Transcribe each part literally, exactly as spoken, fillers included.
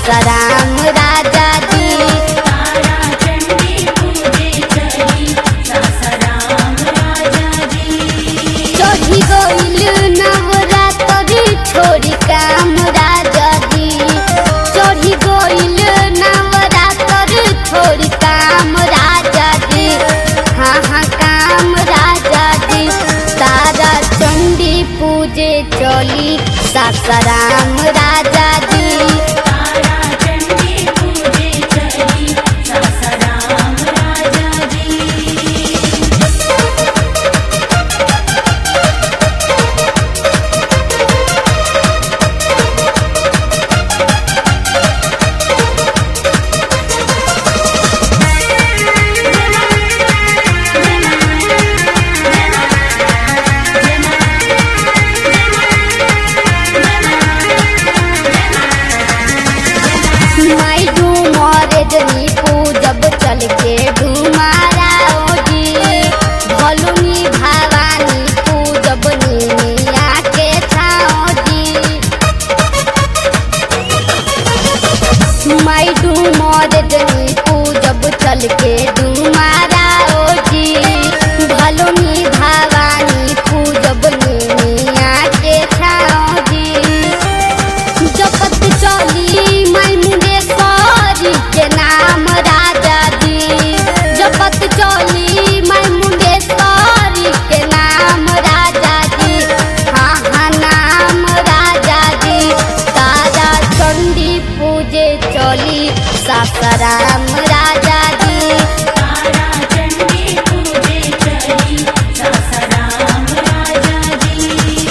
सासाराम राजा जी। तारा चंडी पूजे चली सासाराम राजा जी। चढ़ी गइल नवरात्रि छोड़ी काम राजा जी। चढ़ी गइल नवरात्रि छोड़ी काम राजा जी। हाँ हाँ काम राजा जी। तारा चंडी पूजे चली सासाराम राजा जी। तारा चंडी पूजे चली सासाराम राजा जी। माई डूमरे जनी पूजब चल के डूमारा ओजी। भलुनी भवानी पूजब नीमिया के छाओजी। माई डूमरे जनी पूजब चल के डूमारा ओजी। भलुनी भवानी पूजब नीमिया के छाओजी। जपत चली माई मुंडेश्वरी के नाम राजा जी। जपत चली माई मुंडेश्वरी के नाम राजा जी। हाँ हाँ नाम राजा जी। तारा चंडी पूजे चली सासाराम राजा जी। तारा चंडी पूजे चली सासाराम राजा जी।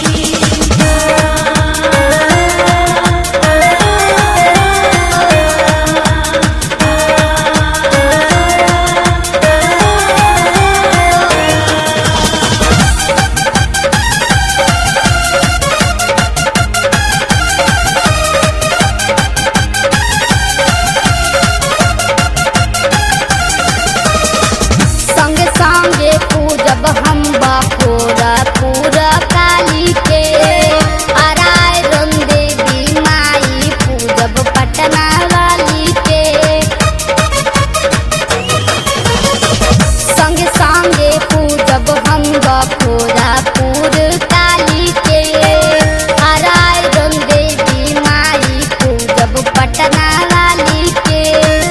संगे संगे पूजब हम बकोरा पूरा काली के। अराय रन देवी माई पूजब पटना वाली के। संगे संगे पूजब हम बकोरा पूर काली के। अराय रन देवी माई पूजब पटना वाली के।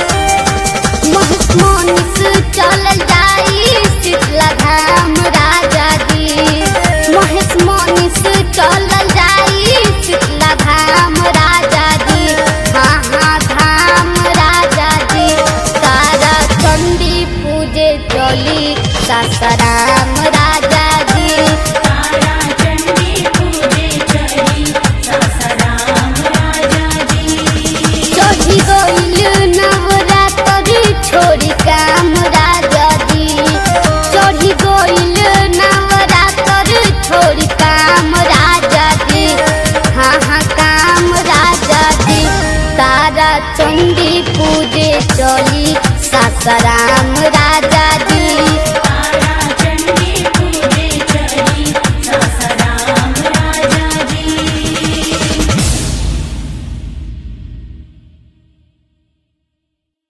मनिस चल जाई शीतला धाम राजा जी। महेश मनीष चल जाई शीतला धाम राजा जी। हाँ हाँ धाम राजा जी। तारा चंडी पूजे चली सासाराम राजा जी। तारा चंडी पूजे चली सासाराम राजा जी। चढ़ी गइल नवरात्रि छोड़ी काम राजा जी। चढ़ी गइल नवरात्रि छोड़ी काम राजा जी। हाँ हाँ काम राजा जी। तारा चंडी पूजे चली सासाराम